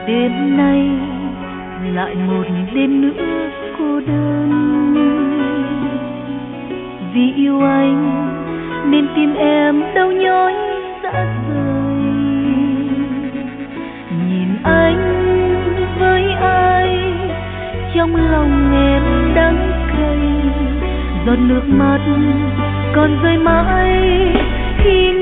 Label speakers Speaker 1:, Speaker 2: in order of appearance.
Speaker 1: Đêm nay lại một đêm nữa cô đơn, vì yêu anh nên tim em đau nhói rã rời. Nhìn anh với ai trong lòng em đắng cay, giọt nước mắt còn rơi mãi khi